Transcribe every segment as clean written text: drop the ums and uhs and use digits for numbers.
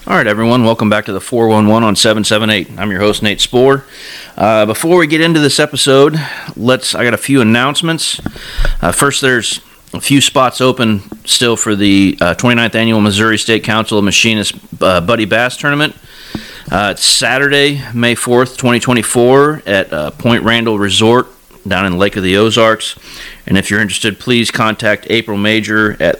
All right, everyone, welcome back to the 411 on 778. I'm your host, Nate Spohr. Before we get into this episode, I got a few announcements. First, there's a few spots open still for the 29th Annual Missouri State Council of Machinists Buddy Bass Tournament. It's Saturday, May 4th, 2024 at Point Randall Resort down in Lake of the Ozarks. And if you're interested, please contact April Major at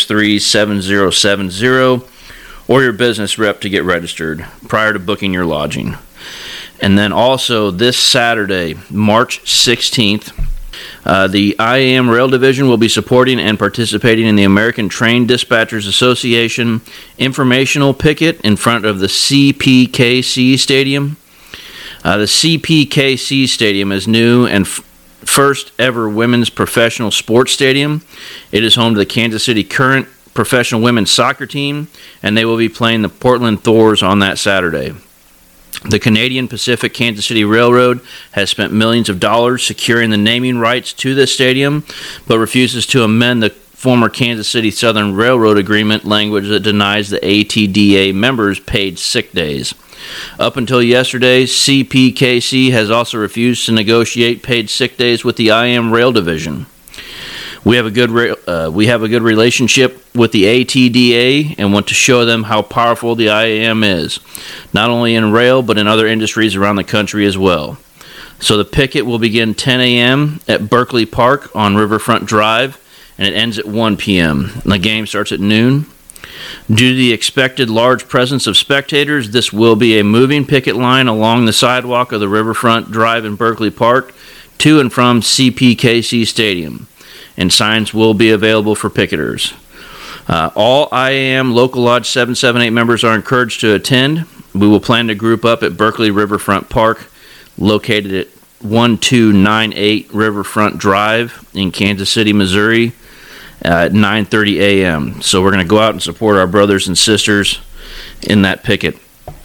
363-7070 or your business rep to get registered prior to booking your lodging. And then also this Saturday, March 16th, the IAM Rail Division will be supporting and participating in the American Train Dispatchers Association informational picket in front of the CPKC Stadium. The CPKC Stadium is new and first ever women's professional sports stadium. It is home to the Kansas City Current professional women's soccer team, and they will be playing the Portland Thors on that Saturday. The Canadian Pacific Kansas City Railroad has spent millions of dollars securing the naming rights to this stadium, but refuses to amend the former Kansas City Southern Railroad agreement language that denies the ATDA members paid sick days. Up until yesterday, CPKC has also refused to negotiate paid sick days with the IAM Rail Division. We have a good relationship with the ATDA and want to show them how powerful the IAM is, not only in rail but in other industries around the country as well. So the picket will begin 10 a.m. at Berkeley Park on Riverfront Drive, and it ends at 1 p.m. And the game starts at noon. Due to the expected large presence of spectators, this will be a moving picket line along the sidewalk of the Riverfront Drive in Berkeley Park to and from CPKC Stadium, and signs will be available for picketers. All IAM Local Lodge 778 members are encouraged to attend. We will plan to group up at Berkeley Riverfront Park, located at 1298 Riverfront Drive in Kansas City, Missouri, at 9:30 a.m. So we're going to go out and support our brothers and sisters in that picket.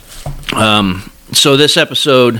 So this episode,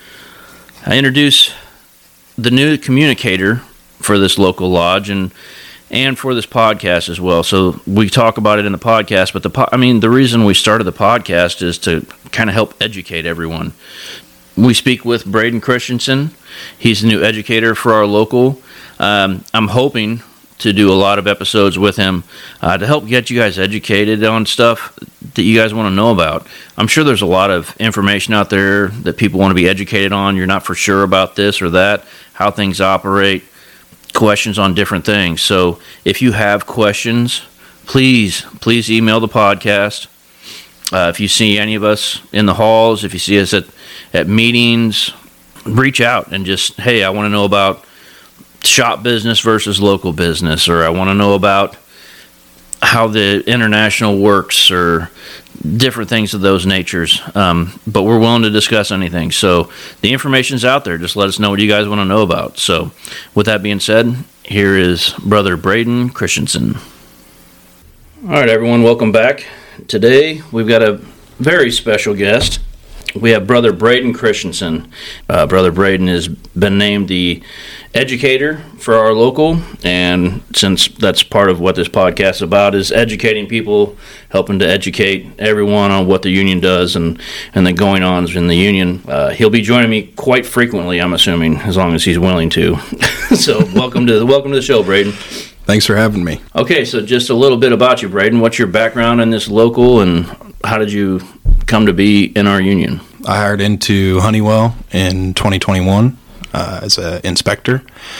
I introduce the new communicator for this local lodge and for this podcast as well. So we talk about it in the podcast, but the reason we started the podcast is to kind of help educate everyone. We speak with Braden Christensen. He's the new educator for our local. I'm hoping to do a lot of episodes with him to help get you guys educated on stuff that you guys want to know about. I'm sure there's a lot of information out there that people want to be educated on. You're not for sure about this or that, how things operate, questions on different things. So if you have questions, please email the podcast. If you see any of us in the halls, if you see us at meetings, reach out and just, hey, I want to know about shop business versus local business, or I want to know about how the international works, or different things of those natures. But we're willing to discuss anything. So the information's out there. Just let us know what you guys want to know about. So with that being said, here is Brother Braden Christensen. All right, everyone, welcome back. Today we've got a very special guest. We have Brother Braden Christensen. Brother Braden has been named the educator for our local, and since that's part of what this podcast is about, is educating people, helping to educate everyone on what the union does and the going-ons in the union. He'll be joining me quite frequently, I'm assuming, as long as he's willing to. So welcome to the show, Braden. Thanks for having me. Okay, so just a little bit about you, Braden. What's your background in this local, and how did you come to be in our union? I hired into Honeywell in 2021 as an inspector.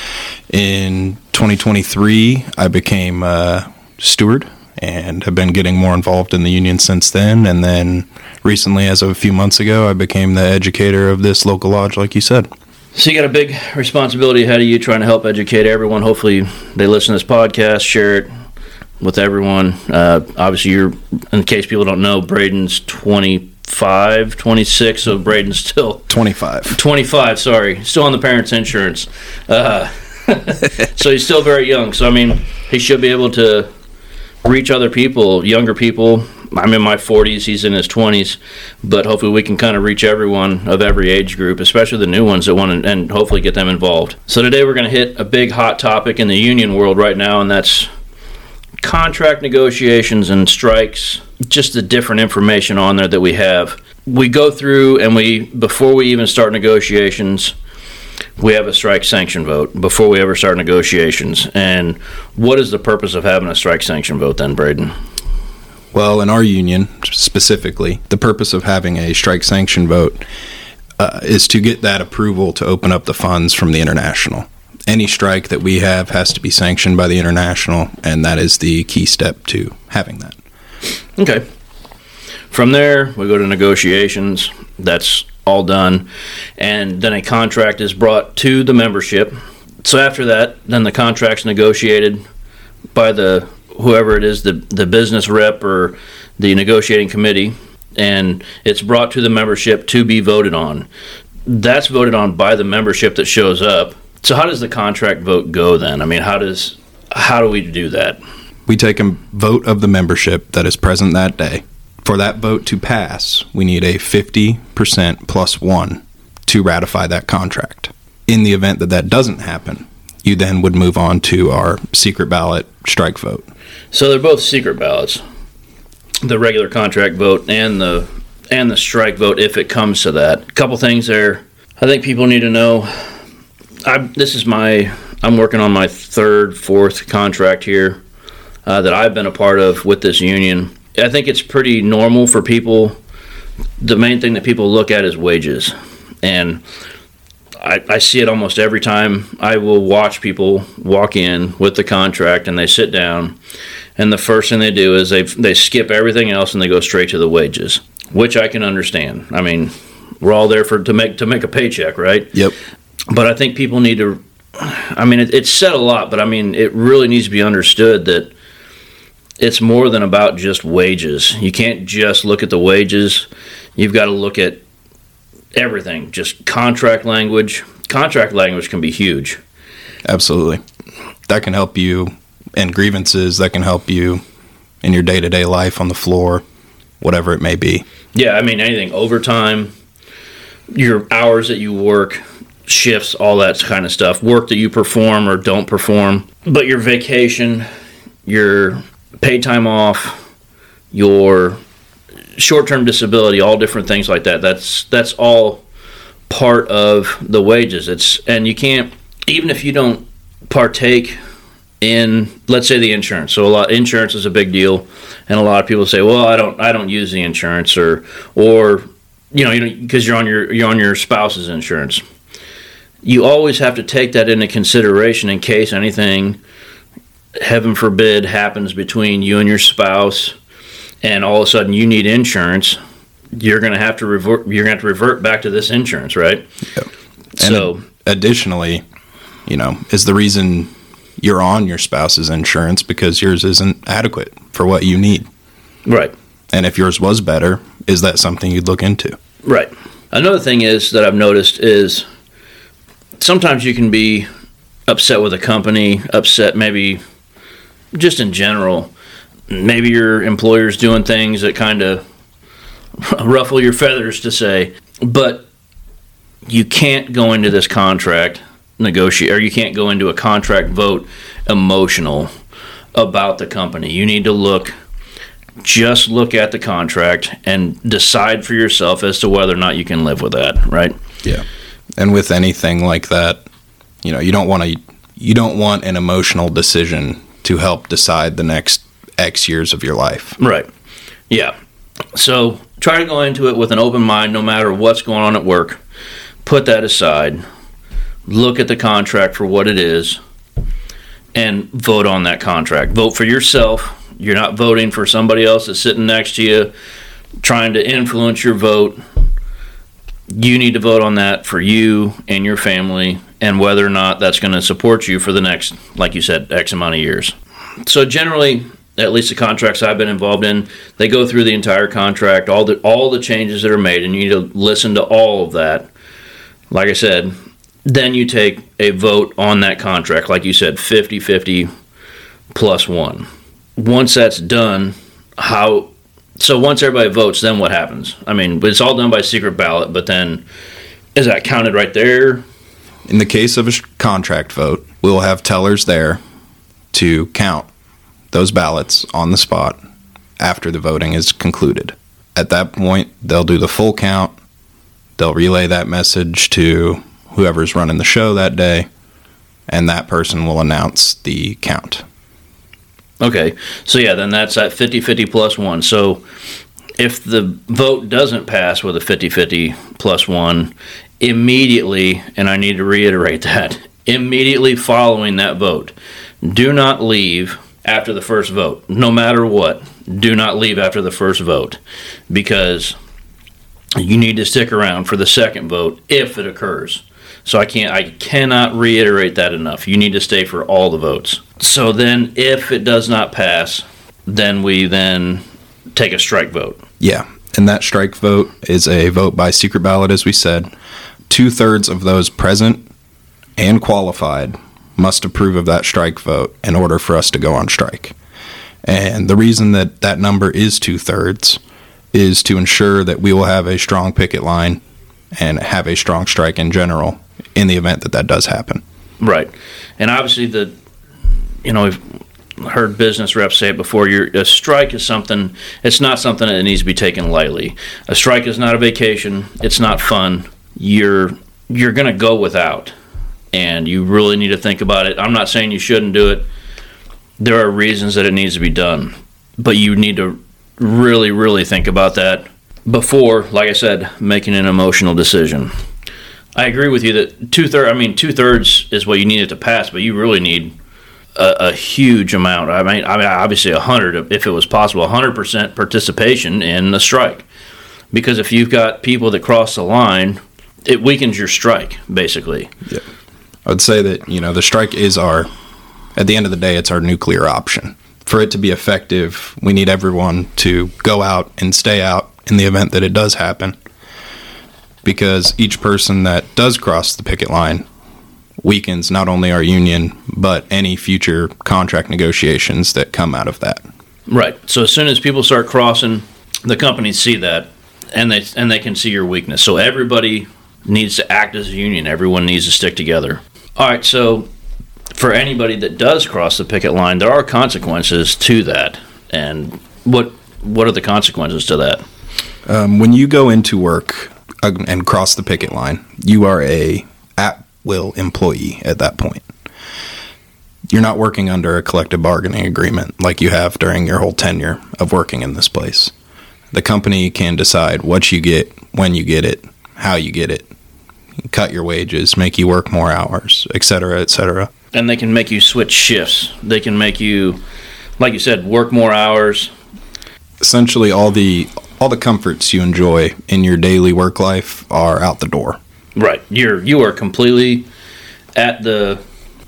In 2023, I became a steward and have been getting more involved in the union since then. And then recently, as of a few months ago, I became the educator of this local lodge, like you said. So you got a big responsibility ahead of you trying to help educate everyone. Hopefully they listen to this podcast, share it with everyone. Obviously, in case people don't know, Braden's 26, so Braden's still 25, sorry, still on the parents' insurance. So he's still very young. So, I mean, he should be able to reach other people, younger people. I'm in my 40s, he's in his 20s, but hopefully we can kind of reach everyone of every age group, especially the new ones that want to, and hopefully get them involved. So today we're going to hit a big hot topic in the union world right now, and that's contract negotiations and strikes just the different information on there that we have. We go through and before we even start negotiations, we have a strike sanction vote before we ever start negotiations. And what is the purpose of having a strike sanction vote then, Braden? Well, in our union specifically, the purpose of having a strike sanction vote is to get that approval to open up the funds from the International. Any strike that we have has to be sanctioned by the International, and that is the key step to having that. Okay. From there, we go to negotiations. That's all done. And then a contract is brought to the membership. So after that, then the contract's negotiated by whoever it is, the business rep or the negotiating committee, and it's brought to the membership to be voted on. That's voted on by the membership that shows up. So how does the contract vote go then? I mean, how do we do that? We take a vote of the membership that is present that day. For that vote to pass, we need a 50% plus one to ratify that contract. In the event that that doesn't happen, you then would move on to our secret ballot strike vote. So they're both secret ballots, the regular contract vote and the strike vote if it comes to that. A couple things there I think people need to know. I'm working on my third, fourth contract here that I've been a part of with this union. I think it's pretty normal for people. The main thing that people look at is wages. And I see it almost every time. I will watch people walk in with the contract and they sit down, and the first thing they do is they skip everything else and they go straight to the wages, which I can understand. I mean, we're all there to make a paycheck, right? Yep. But I think people need to, I mean, it's said a lot, but I mean, it really needs to be understood that it's more than about just wages. You can't just look at the wages. You've got to look at everything, just contract language. Contract language can be huge. Absolutely. That can help you in grievances. That can help you in your day-to-day life on the floor, whatever it may be. Yeah, I mean, anything, overtime, your hours that you work, shifts, all that kind of stuff, work that you perform or don't perform, but your vacation, your paid time off, your short-term disability, all different things like that. That's all part of the wages. And you can't, even if you don't partake in, let's say, the insurance. So insurance is a big deal, and a lot of people say, "Well, I don't use the insurance," or because you're on your spouse's insurance. You always have to take that into consideration in case anything, heaven forbid, happens between you and your spouse, and all of a sudden you need insurance. You're going to have to revert back to this insurance, right? Yep. So, additionally, is the reason you're on your spouse's insurance because yours isn't adequate for what you need. Right. And if yours was better, is that something you'd look into? Right. Another thing is that I've noticed is sometimes you can be upset with a company, upset maybe just in general. Maybe your employer's doing things that kind of ruffle your feathers, to say, but you can't go into this contract or you can't go into a contract vote emotional about the company. You need to just look at the contract and decide for yourself as to whether or not you can live with that, right? Yeah. And with anything like that, you don't want an emotional decision to help decide the next X years of your life. Right. Yeah. So try to go into it with an open mind, no matter what's going on at work. Put that aside. Look at the contract for what it is and vote on that contract. Vote for yourself. You're not voting for somebody else that's sitting next to you, trying to influence your vote. You need to vote on that for you and your family, and whether or not that's going to support you for the next, like you said, X amount of years. So generally, at least the contracts I've been involved in, they go through the entire contract, all the changes that are made, and you need to listen to all of that. Like I said, then you take a vote on that contract, like you said, 50-50 plus one. Once that's done, once everybody votes, then what happens? I mean, it's all done by secret ballot, but then is that counted right there? In the case of a contract vote, we'll have tellers there to count those ballots on the spot after the voting is concluded. At that point, they'll do the full count. They'll relay that message to whoever's running the show that day, and that person will announce the count. Okay, so yeah, then that's at 50-50 plus one. So if the vote doesn't pass with a 50-50 plus one, immediately, and I need to reiterate that, immediately following that vote, do not leave after the first vote. No matter what, do not leave after the first vote, because you need to stick around for the second vote if it occurs. So I cannot reiterate that enough. You need to stay for all the votes. So then if it does not pass, then we then take a strike vote. Yeah, and that strike vote is a vote by secret ballot, as we said. 2/3 of those present and qualified must approve of that strike vote in order for us to go on strike. And the reason that that number is 2/3 is to ensure that we will have a strong picket line and have a strong strike in general in the event that that does happen. Right. And obviously we've heard business reps say it before, a strike is something, it's not something that needs to be taken lightly. A strike is not a vacation. It's not fun. You're going to go without, and you really need to think about it. I'm not saying you shouldn't do it. There are reasons that it needs to be done, but you need to really, really think about that before, like I said, making an emotional decision. I agree with you that 2/3 is what you need it to pass, but you really need a huge amount. I mean, obviously 100, if it was possible, 100% participation in the strike. Because if you've got people that cross the line, it weakens your strike, basically. Yeah. I would say that, the strike is at the end of the day, it's our nuclear option. For it to be effective, we need everyone to go out and stay out in the event that it does happen. Because each person that does cross the picket line weakens not only our union, but any future contract negotiations that come out of that. Right. So as soon as people start crossing, the companies see that, and they can see your weakness. So everybody needs to act as a union. Everyone needs to stick together. All right. So for anybody that does cross the picket line, there are consequences to that. And what are the consequences to that? When you go into work and cross the picket line, you are a at-will employee at that point. You're not working under a collective bargaining agreement like you have during your whole tenure of working in this place. The company can decide what you get, when you get it, how you get it, cut your wages, make you work more hours, etc., etc. And they can make you switch shifts. They can make you, like you said, work more hours. Essentially, all the comforts you enjoy in your daily work life are out the door. Right. You are completely at the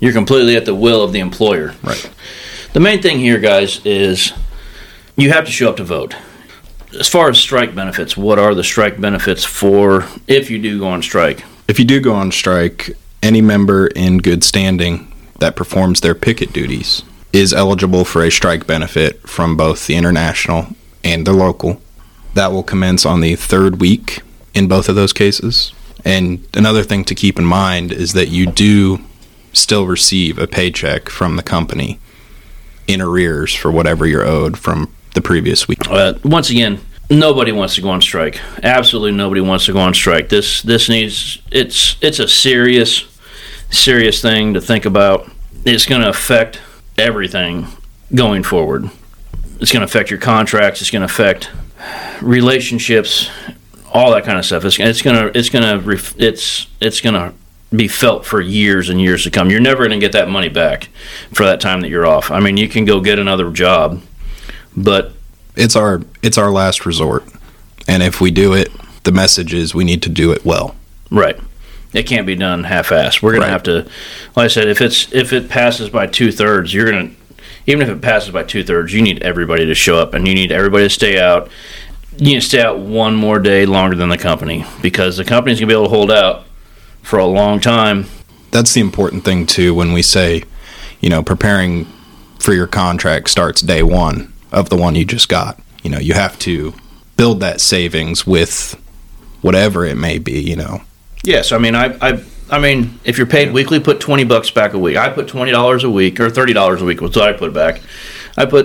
will of the employer. Right. The main thing here, guys, is you have to show up to vote. As far as strike benefits, what are the strike benefits for if you do go on strike? If you do go on strike, any member in good standing that performs their picket duties is eligible for a strike benefit from both the international and the local. That will commence on the third week in both of those cases. And another thing to keep in mind is that you do still receive a paycheck from the company in arrears for whatever you're owed from the previous week. Once again, nobody wants to go on strike. Absolutely nobody wants to go on strike. This needs, it's a serious thing to think about. It's going to affect everything going forward. It's going to affect your contracts. It's going to affect relationships, all that kind of stuff. It's going to be felt for years and years to come. You're never going to get that money back for that time that you're off. I mean, you can go get another job, but it's our last resort. And if we do it, the message is we need to do it well. Right. It can't be done half-assed. We're going to have to, like I said, if it passes by 2/3, you're going to, even if it passes by 2/3, you need everybody to show up, and you need everybody to stay out. You need to stay out one more day longer than the company, because the company's going to be able to hold out for a long time. That's the important thing, too, when we say, preparing for your contract starts day one of the one you just got. You have to build that savings with whatever it may be, Yes, I mean, I mean, if you're paid weekly, put $20 back a week. I put $20 a week, or $30 a week was what I put back. I put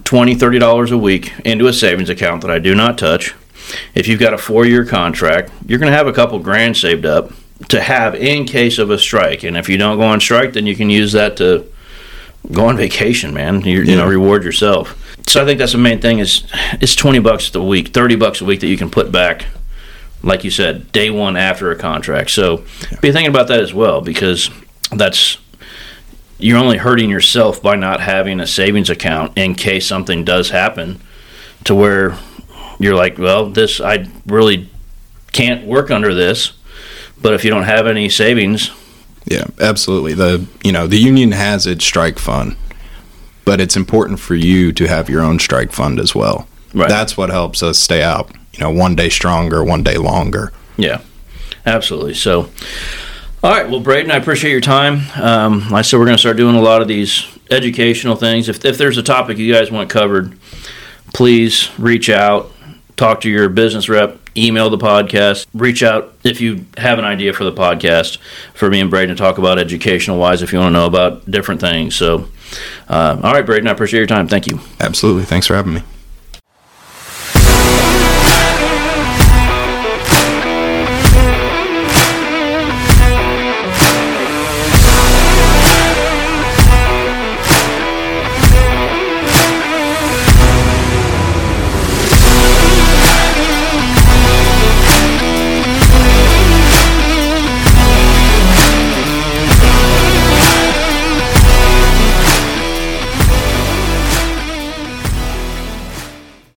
$20, $30 a week into a savings account that I do not touch. If you've got a 4-year contract, you're going to have a couple grand saved up to have in case of a strike. And if you don't go on strike, then you can use that to go on vacation, man. You know, reward yourself. So I think that's the main thing is it's $20 a week, $30 a week that you can put back, like you said, day one after a contract. So be thinking about that as well, because you're only hurting yourself by not having a savings account in case something does happen to where you're like, well, I really can't work under this. But if you don't have any savings. Yeah, absolutely. The union has its strike fund, but it's important for you to have your own strike fund as well. Right. That's what helps us stay out, one day stronger, one day longer. Yeah, absolutely. So, all right. Well, Braden, I appreciate your time. Like I said, we're going to start doing a lot of these educational things. If there's a topic you guys want covered, please reach out, talk to your business rep, email the podcast, reach out if you have an idea for the podcast for me and Braden to talk about educational-wise if you want to know about different things. So, all right, Braden, I appreciate your time. Thank you. Absolutely. Thanks for having me.